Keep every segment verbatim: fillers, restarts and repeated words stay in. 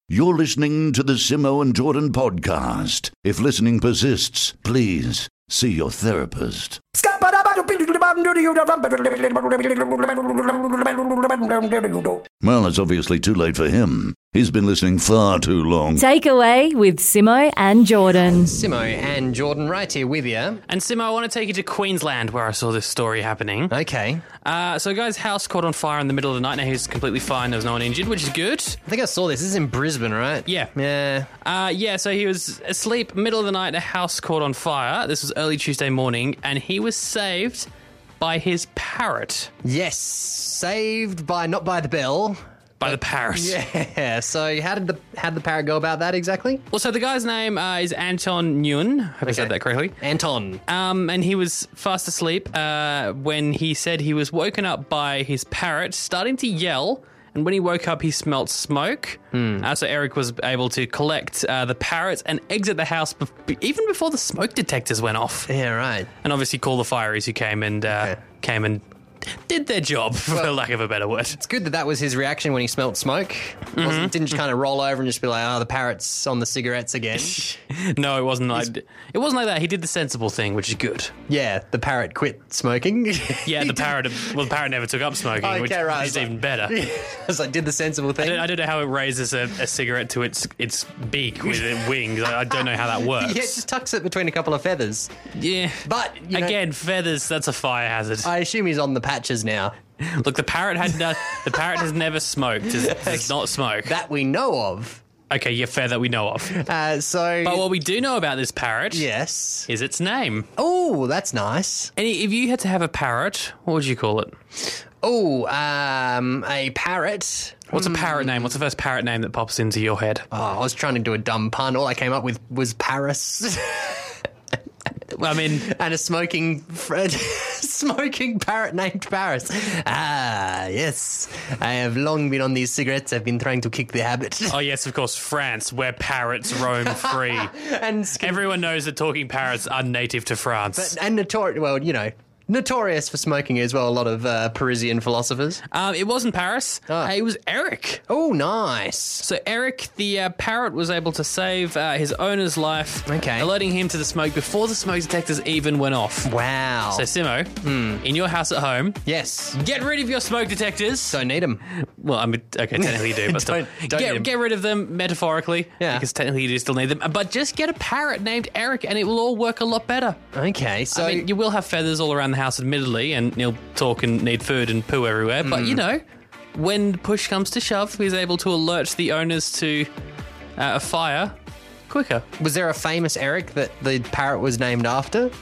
You're listening to the Simo and Jordan podcast. If listening persists, please see your therapist. Well, it's obviously too late for him. He's been listening far too long. Takeaway with Simo and Jordan. Simo and Jordan right here with you. And Simo, I want to take you to Queensland where I saw this story happening. Okay. Uh, so a guy's house caught on fire in the middle of the night. Now he's completely fine. There was no one injured, which is good. I think I saw this. This is in Brisbane, right? Yeah. Yeah. Uh, yeah, so he was asleep, middle of the night, a house caught on fire. This was early Tuesday morning, and he was saved by his parrot. Yes. Saved by, not by the bell. By the parrot. Yeah. So how did the how did the parrot go about that exactly? Well, so the guy's name uh, is Anton Nguyen. Hope I said that correctly. Anton. Um, and he was fast asleep uh, when he said he was woken up by his parrot starting to yell. And when he woke up, he smelt smoke. Hmm. Uh, so Eric was able to collect uh, the parrot and exit the house be- even before the smoke detectors went off. Yeah, right. And obviously call the fireys who came and uh, Okay. came and did their job, for Well, lack of a better word. It's good that that was his reaction when he smelt smoke. Mm-hmm. Wasn't, didn't just kind of roll over and just be like, oh, the parrot's on the cigarettes again. No, it wasn't like it wasn't like that. He did the sensible thing, which is good. Yeah, the parrot quit smoking. Yeah, the parrot. Well, the parrot never took up smoking, Okay, which, right. which is even better. I was like, did the sensible I thing. don't, I don't know how it raises a, a cigarette to its its beak with its wings. I, I don't know how that works. Yeah, it just tucks it between a couple of feathers. Yeah. But, you know- again, feathers. That's a fire hazard. I assume he's on the patches now. Look, the parrot had no, the parrot has never smoked. Does, does not smoke. That we know of. Okay, yeah, fair that we know of. Uh, so, But what we do know about this parrot yes. is its name. Oh, that's nice. And if you had to have a parrot, what would you call it? Oh, um, a parrot. What's a parrot name? What's the first parrot name that pops into your head? Oh, I was trying to do a dumb pun. All I came up with was Paris. I mean, And a smoking Fred, smoking parrot named Paris. Ah, yes. I have long been on these cigarettes. I've been trying to kick the habit. oh yes, of course, France, where parrots roam free. and skin- Everyone knows that talking parrots are native to France. and notorious. Well, you know, notorious for smoking as well. A lot of uh, Parisian philosophers. Um, it wasn't Paris. Oh. Uh, it was Eric. Oh, nice. So Eric, the uh, parrot, was able to save uh, his owner's life, Okay. alerting him to the smoke before the smoke detectors even went off. Wow. So Simo, Hmm. in your house at home, yes. get rid of your smoke detectors. Don't need them. Well, I mean, okay, technically you do, but still. Don't- don't need 'em. get, get rid of them metaphorically, Yeah. because technically you do still need them. But just get a parrot named Eric, and it will all work a lot better. Okay, so I mean, you will have feathers all around the house, admittedly, and you'll talk and need food and poo everywhere. But, Hmm. you know, when push comes to shove, he's able to alert the owners to uh, a fire quicker. was there a famous Eric that the parrot was named after?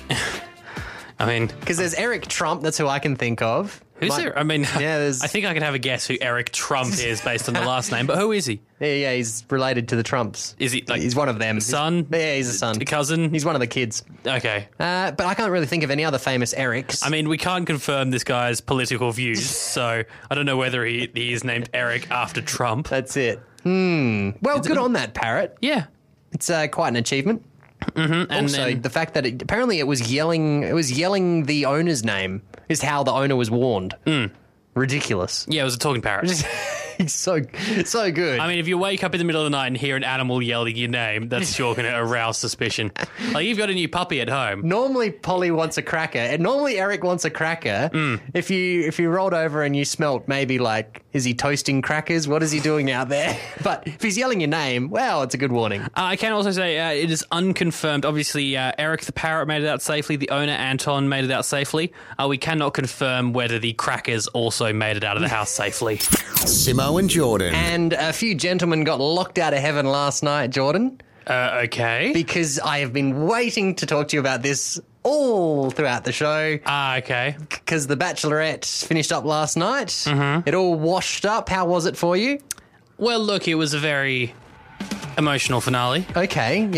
I mean, Because there's Eric Trump. That's who I can think of. who's Might- there? I mean, Yeah, there's- I think I can have a guess who Eric Trump is based on the last name, but who is he? Yeah, yeah, he's related to the Trumps. Is he, like, he's one of them. son? Yeah, he's a son. A cousin? He's one of the kids. Okay. Uh, but I can't really think of any other famous Erics. I mean, we can't confirm this guy's political views, so I don't know whether he, he is named Eric after Trump. That's it. Hmm. Well, good on that parrot. Yeah. It's uh, quite an achievement. And Also, then, the fact that it, apparently it was yelling, it was yelling the owner's name is how the owner was warned. Ridiculous. yeah, it was a talking parrot. He's so so good. I mean, if you wake up in the middle of the night and hear an animal yelling your name, that's sure going to arouse suspicion. Like, you've got a new puppy at home. Normally, Polly wants a cracker, and normally Eric wants a cracker. Mm. If you if you rolled over and you smelt maybe like, is he toasting crackers? What is he doing out there? But if he's yelling your name, well, it's a good warning. Uh, I can also say uh, it is unconfirmed. Obviously, uh, Eric the parrot made it out safely. The owner, Anton, made it out safely. Uh, we cannot confirm whether the crackers also made it out of the house safely. Simo and Jordan. And a few gentlemen got locked out of heaven last night, Jordan, Uh, okay. because I have been waiting to talk to you about this all throughout the show. Ah, okay. Because the Bachelorette finished up last night. Mm-hmm. It all washed up. How was it for you? Well, look, it was a very emotional finale. Okay, yeah.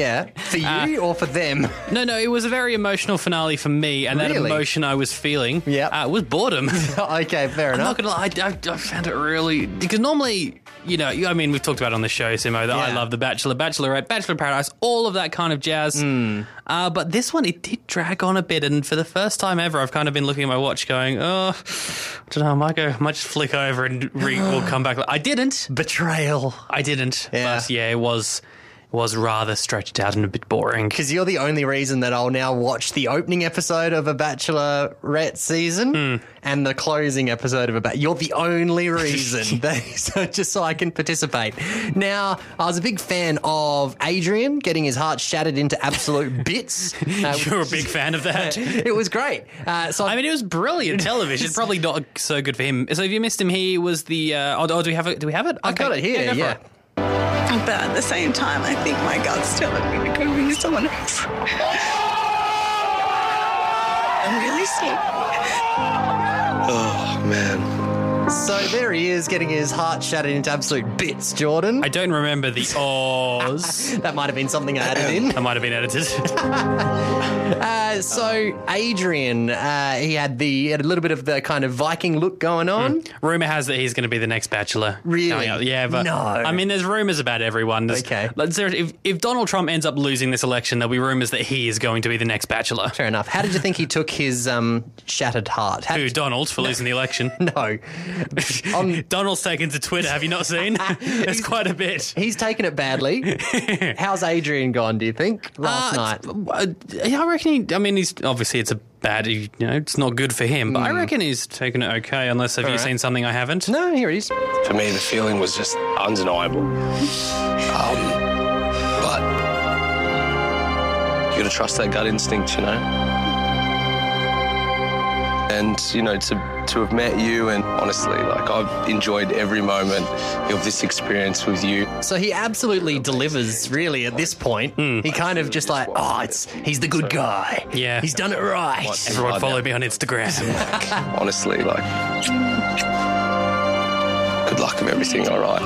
For you or for them? No, no, it was a very emotional finale for me, and that Really? emotion I was feeling Yep. uh, was boredom. Okay, fair I'm enough. not gonna lie, I, I, I found it really because normally, you know, I mean, we've talked about it on the show, Simo, that I Yeah. love The Bachelor, Bachelorette, Bachelor in Paradise, all of that kind of jazz. Hmm. Uh, but this one, it did drag on a bit, and for the first time ever, I've kind of been looking at my watch, going, "Oh, I don't know, I might go, I might just flick over and re- we'll come back." I didn't, Betrayal. I didn't. Yeah. But yeah, it was it was rather stretched out and a bit boring. Because you're the only reason that I'll now watch the opening episode of a Bachelorette season Hmm. and the closing episode of a Bachelor. You're the only reason, that, so just so I can participate. Now, I was a big fan of Adrian getting his heart shattered into absolute bits. Uh, You're a big fan of that. It was great. Uh, so I mean, it was brilliant television. Probably not so good for him. So if you missed him, he was the. Uh, oh, oh, do we have it? Do we have it? I've got it here. go for Yeah. it. But at the same time, I think my gut's telling me to go be someone else. I'm really sorry. Oh, man. So there he is, getting his heart shattered into absolute bits, Jordan. I don't remember the Oz. That might have been something I added in. That might have been edited. Uh, so Adrian, uh, he had the he had a little bit of the kind of Viking look going on. Rumor has that he's going to be the next Bachelor. Really? coming up. Yeah, but No. I mean, there's rumors about everyone. There's, Okay. like, there- if, if Donald Trump ends up losing this election, there'll be rumors that he is going to be the next Bachelor. Fair enough. How did you think he took his um, shattered heart? How Who, did Donald, for losing the election? no, on, Donald's taken to Twitter. Have you not seen? There's quite a bit. he's taken it badly. How's Adrian gone? Do you think last night? Uh, I reckon he, I mean, he's obviously it's a bad, you know, it's not good for him, but I reckon he's taken it okay, unless have you right. seen something I haven't? No, here he is. For me, the feeling was just undeniable. Um, but you got to trust that gut instinct, you know? And, you know, to, to have met you and honestly, like, I've enjoyed every moment of this experience with you. So he absolutely delivers, really, at this point. He kind of just like, oh, it's he's the good guy. Yeah. He's done it right. Everyone follow me on Instagram. Honestly, like, good luck with everything, all right?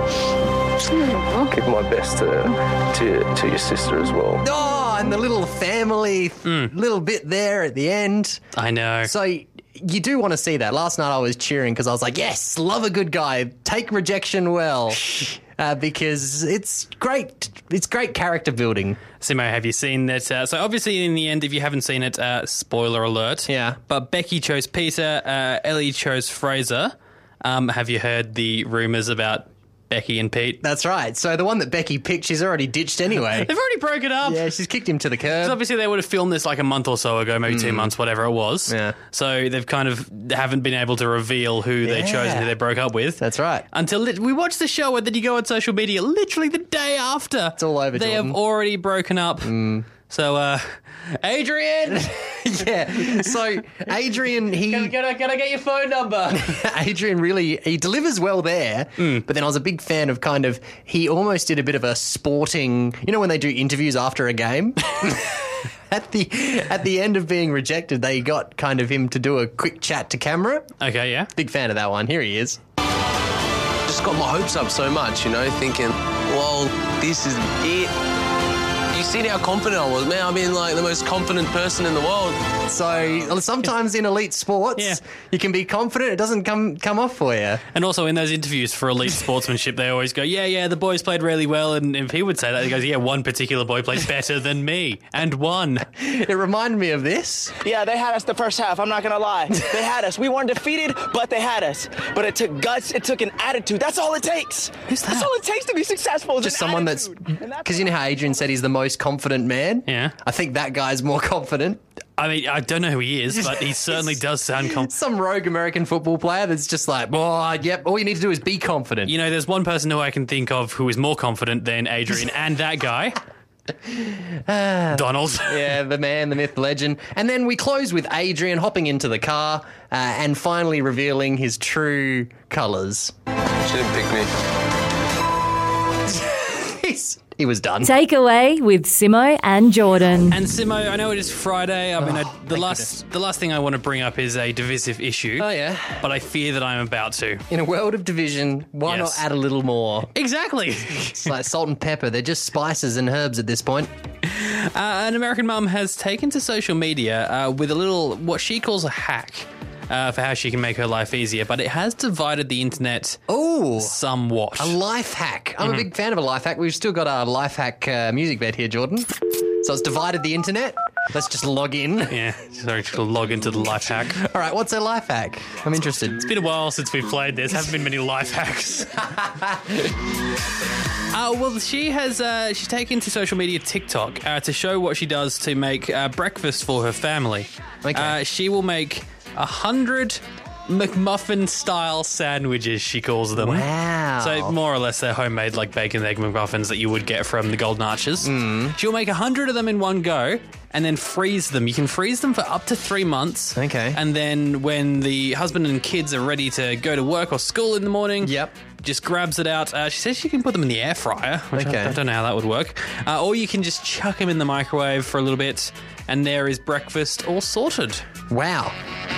I'll give my best to, to, to your sister as well. Oh, and the little family little bit there at the end. I know. So you do want to see that. Last night I was cheering because I was like, yes, love a good guy. Take rejection well. Uh, because it's great. It's great character building. Simo, have you seen that? Uh, so obviously in the end, if you haven't seen it, uh, spoiler alert. Yeah. But Becky chose Peter, uh, Ellie chose Fraser. Um, have you heard the rumours about Becky and Pete? That's right. So the one that Becky picked, she's already ditched anyway. They've already broken up. Yeah, she's kicked him to the Because curb. obviously they would have filmed this like a month or so ago, maybe two months, whatever it was. Yeah. So they've kind of haven't been able to reveal who they chose and who they broke up with. That's right. Until lit- we watched the show, and then you go on social media literally the day after. It's all over, They Jordan. have already broken up. So, uh, Adrian, Yeah. So Adrian, he can, can, I, can I get your phone number? Adrian really he delivers well there. But then I was a big fan of kind of he almost did a bit of a sporting. You know when they do interviews after a game. At the at the end of being rejected, they got kind of him to do a quick chat to camera. Okay, yeah. Big fan of that one. Here he is. Just got my hopes up so much, you know, thinking, well, this is it. You seen how confident I was, man. I've been like the most confident person in the world. So sometimes in elite sports, Yeah. you can be confident. It doesn't come come off for you. And also in those interviews for elite sportsmanship, they always go, yeah, yeah, the boys played really well. And if he would say that, he goes, yeah, one particular boy played better than me and won. It reminded me of this. Yeah, they had us the first half. I'm not going to lie. They had us. We weren't defeated, but they had us. But it took guts. It took an attitude. That's all it takes. Who's that? That's all it takes to be successful. is Just an someone that's attitude. And because you know how Adrian said he's the most confident man. Yeah. I think that guy's more confident. I mean, I don't know who he is, but he certainly does sound confident. Some rogue American football player that's just like, oh, yep. All you need to do is be confident. You know, there's one person who I can think of who is more confident than Adrian and that guy. Donald. Yeah, the man, the myth, the legend. And then we close with Adrian hopping into the car uh, and finally revealing his true colours. She didn't pick me. He's, he was done. Takeaway with Simo and Jordan. And Simo, I know it is Friday. I mean, I, the last the last thing I want to bring up is a divisive issue. Oh, yeah. But I fear that I'm about to. In a world of division, why Yes. not add a little more? Exactly. It's like salt and pepper. They're just spices and herbs at this point. Uh, an American mum has taken to social media uh, with a little, what she calls a hack uh, for how she can make her life easier, but it has divided the internet Oh, somewhat. a life hack. I'm Mm-hmm. a big fan of a life hack. We've still got our life hack uh, music bed here, Jordan. So it's divided the internet. Let's just log in. Yeah, sorry to log into the life hack. All right, what's a life hack? I'm interested. It's been a while since we've played this. Haven't been many life hacks. Uh, well, she has uh, she's taken to social media TikTok uh, to show what she does to make uh, breakfast for her family. Okay. Uh, she will make a hundred McMuffin-style sandwiches, she calls them. Wow. So more or less they're homemade, like bacon and egg McMuffins that you would get from the Golden Arches. Mm. She'll make a hundred of them in one go and then freeze them. You can freeze them for up to three months. Okay. And then when the husband and kids are ready to go to work or school in the morning, Yep. just grabs it out. Uh, she says she can put them in the air fryer, which Okay. I, I don't know how that would work. Uh, or you can just chuck them in the microwave for a little bit, and there is breakfast all sorted. Wow.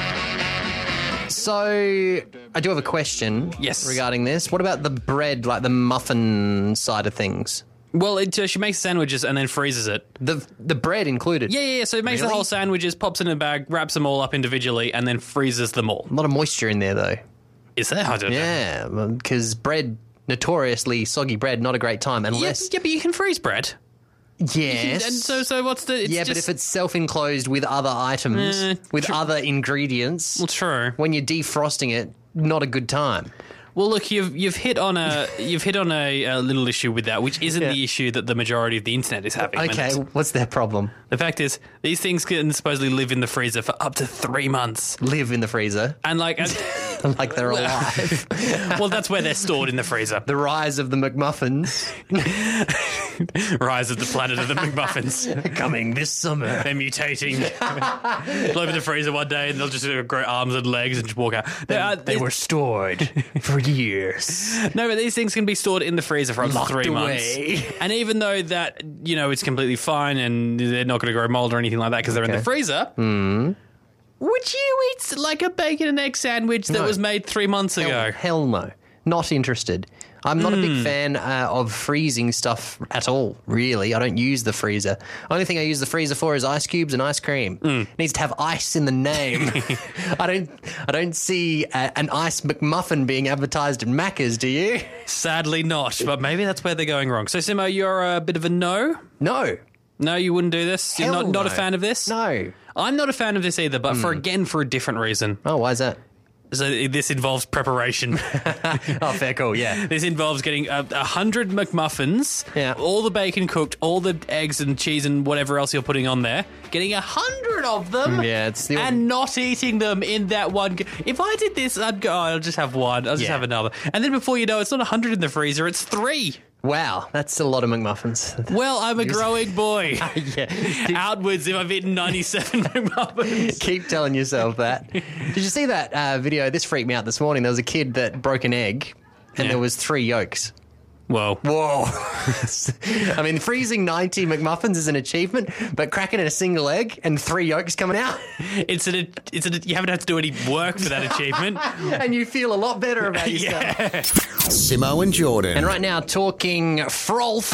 So, I do have a question Yes. regarding this. What about the bread, like the muffin side of things? Well, it, uh, she makes sandwiches and then freezes it. The the bread included? Yeah, yeah, yeah. So it makes the Really? whole sandwiches, pops in a bag, wraps them all up individually, and then freezes them all. A lot of moisture in there, though. Is there? I don't know. Yeah, because bread, notoriously soggy bread, not a great time Yeah, unless... yeah, but you can freeze bread. Yes. And so, so what's the? It's yeah, just, but if it's self-enclosed with other items, Eh, with tr- other ingredients, well, true. when you're defrosting it, not a good time. Well, look, you've you've hit on a you've hit on a, a little issue with that, which isn't Yeah. the issue that the majority of the internet is having. Okay, Minute. what's their problem? The fact is, these things can supposedly live in the freezer for up to three months, Live in the freezer and like, like they're alive. well, that's where they're stored in the freezer. The rise of the McMuffins Rise of the planet of the McMuffins. coming this summer. They're mutating. They'll open the freezer one day and they'll just uh, grow arms and legs and just walk out. They, uh, They were stored for years. No, but these things can be stored in the freezer for up to Locked three away. months. And even though that, you know, it's completely fine and they're not going to grow mold or anything like that because they're in the Okay. freezer, Mm. would you eat like a bacon and egg sandwich that No. was made three months Hell, ago? hell no. Not interested. I'm not a Hmm. big fan uh, of freezing stuff at all, really. I don't use the freezer. Only thing I use the freezer for is ice cubes and ice cream. Hmm. It needs to have ice in the name. I don't I don't see uh, an ice McMuffin being advertised at Macca's, do you? Sadly not, but maybe that's where they're going wrong. So, Simo, you're a bit of a no? No. No, you wouldn't do this? You're Hell not, not a no. fan of this? No. I'm not a fan of this either, but for again, for a different reason. Oh, why is that? So this involves preparation. Oh, fair call, yeah. This involves getting a, a hundred McMuffins, Yeah. all the bacon cooked, all the eggs and cheese and whatever else you're putting on there, getting a hundred of them, Yeah, it's the and not eating them in that one. Go- if I did this, I'd go, oh, I'll just have one, I'll just Yeah. have another. And then before you know, it's not a hundred in the freezer, it's three. Wow, that's a lot of McMuffins. Well, I'm a growing boy. yeah. Outwards if I've eaten ninety-seven McMuffins. Keep telling yourself that. Did you see that uh, video? This freaked me out this morning. There was a kid that broke an egg, and Yeah. there was three yolks. Whoa. Whoa! I mean, freezing ninety McMuffins is an achievement, but cracking a single egg and three yolks coming out, It's an, it's an, you haven't had to do any work for that achievement. and you feel a lot better about yourself. Yeah. Simo and Jordan. And right now, talking frolf.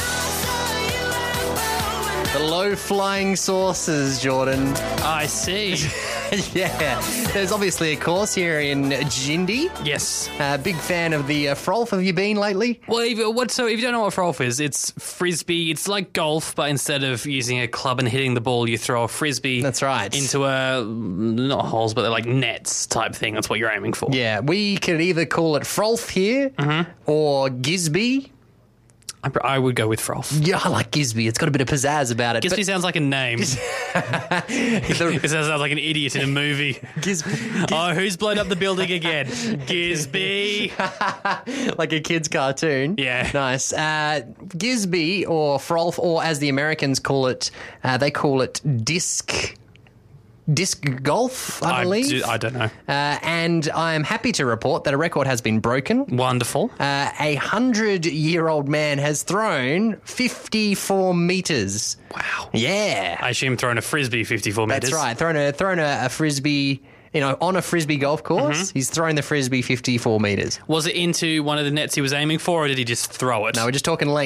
The low-flying sauces, Jordan. I see. Yeah, there's obviously a course here in Jindy. Yes. Uh, big fan of the uh, frolf. Have you been lately? Well, if, what, so if you don't know what frolf is, it's frisbee. It's like golf, but instead of using a club and hitting the ball, you throw a frisbee. That's right. Into a not holes, but they're like nets type thing. That's what you're aiming for. Yeah, we could either call it frolf here or Gisby. I, I would go with frolf. Yeah, I like Gisby. It's got a bit of pizzazz about it. Gisby sounds like a name. but the, It sounds like an idiot in a movie. Gisby, Oh, who's blown up the building again? Gisby. like a kid's cartoon. Yeah. Nice. Uh, Gisby or frolf, or as the Americans call it, uh, they call it disc. Disc golf, I believe. do- I don't know. Uh, and I am happy to report that a record has been broken. Wonderful. Uh, a hundred-year-old man has thrown fifty-four meters. Wow. Yeah, I assume throwing a frisbee fifty-four meters. that's right. Thrown a thrown a, a frisbee, you know, on a frisbee golf course. Mm-hmm. He's thrown the frisbee fifty-four meters. Was it into one of the nets he was aiming for, or did he just throw it? No, we're just talking length.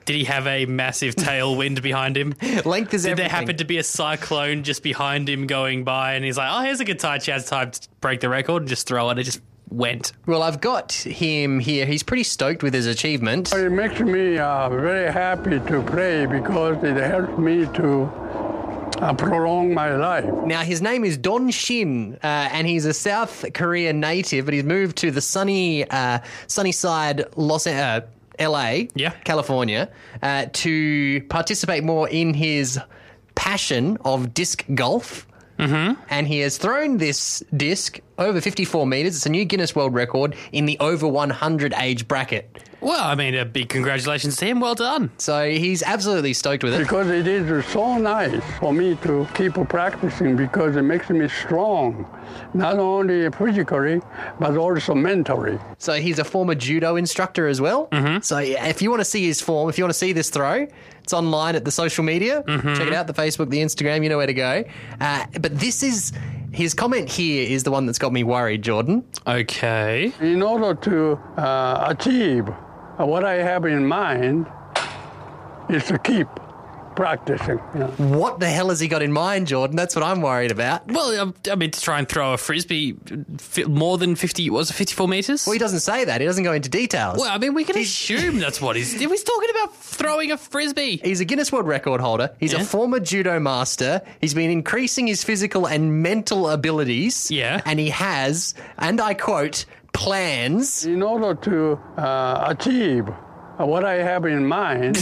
Did he have a massive tailwind behind him? Length is Did everything. there happen to be a cyclone just behind him going by and he's like, oh, here's a good time, chance time to break the record and just throw it. It just went. Well, I've got him here. He's pretty stoked with his achievement. It makes me uh, very happy to play because it helps me to uh, prolong my life. Now, his name is Don Shin, uh, and he's a South Korean native, but he's moved to the sunny, uh, sunny side Los uh, L A, Yeah. California, uh, to participate more in his passion of disc golf. Mm-hmm. And he has thrown this disc over fifty-four metres. It's a new Guinness World Record in the over one hundred age bracket. Well, I mean, a big congratulations to him. Well done. So he's absolutely stoked with it. Because it is so nice for me to keep practicing because it makes me strong, not only physically, but also mentally. So he's a former judo instructor as well. Mm-hmm. So yeah, if you want to see his form, if you want to see this throw, it's online at the social media. Mm-hmm. Check it out, the Facebook, the Instagram, you know where to go. Uh, but this is, his comment here is the one that's got me worried, Jordan. Okay. In order to uh, achieve what I have in mind is to keep practicing. You know. What the hell has he got in mind, Jordan? That's what I'm worried about. Well, um, I mean, to try and throw a frisbee fi- more than fifty, what was it, fifty-four metres? Well, he doesn't say that. He doesn't go into details. Well, I mean, we can assume that's what he's... He's talking about throwing a frisbee. He's a Guinness World Record holder. He's Yeah. a former judo master. He's been increasing his physical and mental abilities. Yeah. And he has, and I quote, plans. In order to uh, achieve what I have in mind,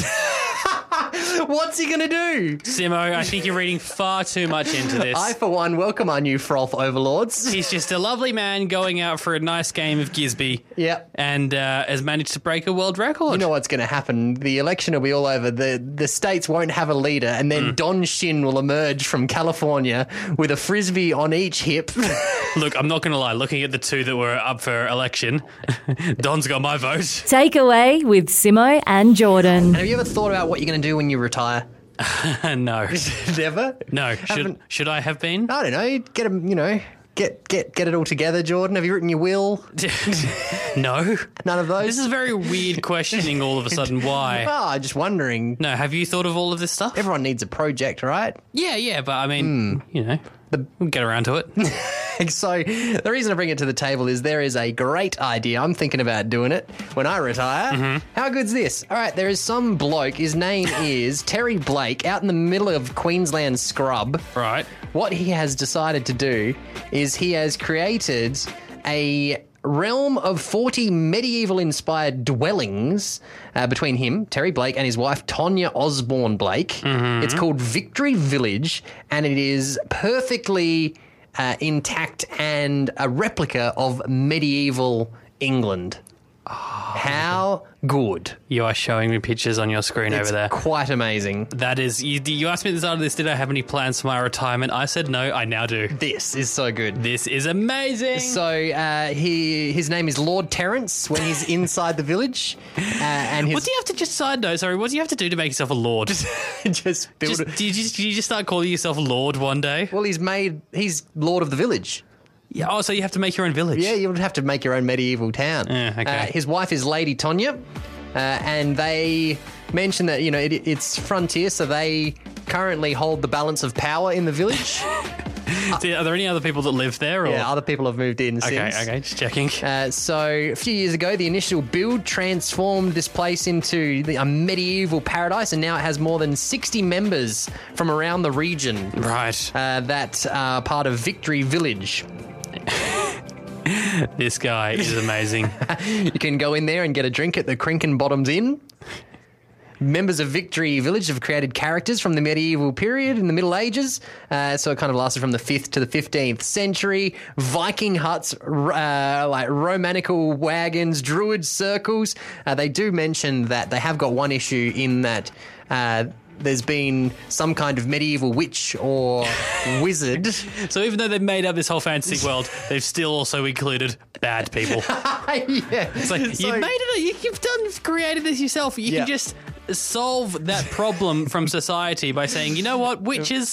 What's he going to do? Simo, I think you're reading far too much into this. I, for one, welcome our new froth overlords. He's just a lovely man going out for a nice game of Gisby. Yep. And uh, has managed to break a world record. You know what's going to happen? The election will be all over. The the states won't have a leader, and then Don Shin will emerge from California with a frisbee on each hip. Look, I'm not going to lie. Looking at the two that were up for election, Don's got my vote. Takeaway with Simo and Jordan. Have you ever thought about what you're going to do when you retire? No. Never? No. Should, Haven't- should I have been? I don't know. Get a, you know, get get get it all together, Jordan. Have you written your will? No. None of those. This is very weird questioning all of a sudden. Why? Oh, just wondering. No, have you thought of all of this stuff? Everyone needs a project, right? Yeah, yeah, but I mean, you know, we'll get around to it. So the reason I bring it to the table is there is a great idea. I'm thinking about doing it when I retire. Mm-hmm. How good's this? All right, there is some bloke. His name is Terry Blake, out in the middle of Queensland scrub. Right. What he has decided to do is he has created a realm of forty medieval-inspired dwellings uh, between him, Terry Blake, and his wife, Tonya Osborne Blake. It's called Victory Village, and it is perfectly uh, intact and a replica of medieval England. How good. You are showing me pictures on your screen It's over there. quite amazing. That is, you, you asked me at the start of this, did I have any plans for my retirement? I said no, I now do. This is so good. This is amazing. So uh, he his name is Lord Terence when he's inside the village, uh, and his What do you have to just side note? Sorry, what do you have to do to make yourself a lord? just build. Just, it. do, you just, do you just start calling yourself Lord one day? Well, he's made. He's Lord of the village. Yeah. Oh, so you have to make your own village. Yeah, you would have to make your own medieval town. Yeah, okay. Uh, his wife is Lady Tonya, uh, and they mention that you know it, it's frontier, so they currently hold the balance of power in the village. So are there any other people that live there? Or? Yeah, other people have moved in Okay, since. okay, just checking. Uh, so a few years ago, the initial build transformed this place into the, a medieval paradise, and now it has more than sixty members from around the region Right. uh, that are part of Victory Village. This guy is amazing. You can go in there and get a drink at the Crinkin Bottoms Inn. Members of Victory Village have created characters from the medieval period in the Middle Ages. Uh, so it kind of lasted from the fifth to the fifteenth century. Viking huts, uh, like Romanical wagons, druid circles. Uh, they do mention that they have got one issue in that uh, there's been some kind of medieval witch or wizard. So even though they've made up this whole fantasy world, they've still also included bad people. Yeah. It's like, So- you've made it, you- you've done, you've created this yourself. You Yeah. can just solve that problem from society by saying, you know what, witches,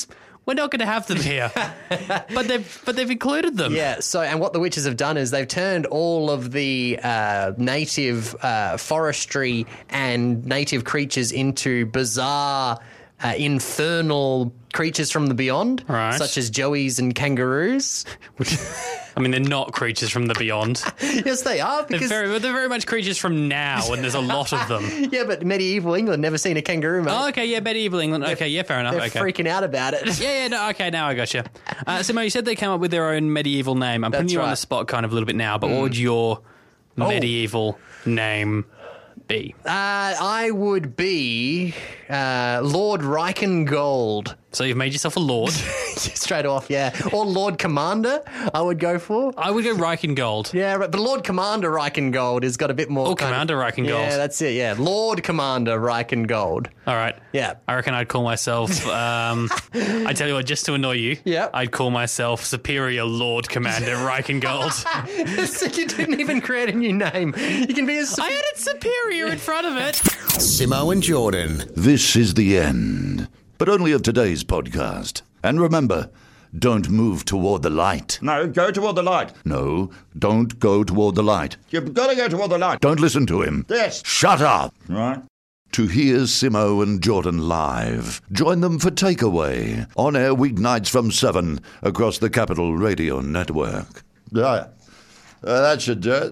We're not going to have them here. but they've but they've included them. Yeah, so, and what the witches have done is they've turned all of the uh, native uh, forestry and native creatures into bizarre, uh, infernal creatures from the beyond, Right. such as joeys and kangaroos. I mean, they're not creatures from the beyond. Yes, they are. They're Because very, they're very much creatures from now, and there's a lot of them. yeah, but medieval England never seen a kangaroo, mate. Oh, okay, yeah, medieval England. Okay, yeah, fair enough. They're okay. freaking out about it. Yeah, yeah, no, okay, now I got you. Uh, Simo, you said they came up with their own medieval name. I'm putting That's you on right. the spot kind of a little bit now, but what would your medieval name be? Uh, I would be uh, Lord Reichengold. So you've made yourself a lord. Straight off, yeah. Or Lord Commander, I would go for. I would go Reichengold. Yeah, right, but Lord Commander Reichengold has got a bit more. Oh, kind Commander of, Reichengold. Yeah, that's it. Yeah, Lord Commander Reichengold. All right. Yeah. I reckon I'd call myself, um, I tell you what, just to annoy you, Yeah. I'd call myself Superior Lord Commander Reichengold. So you didn't even create a new name. You can be a. I added Superior in front of it. Simo and Jordan. This is the end, but only of today's podcast. And remember, don't move toward the light. No, go toward the light. No, don't go toward the light. You've got to go toward the light. Don't listen to him. Yes. Shut up. Right. To hear Simo and Jordan live, join them for Takeaway, on air weeknights from seven across the Capital Radio Network. Yeah. Uh, that should do it.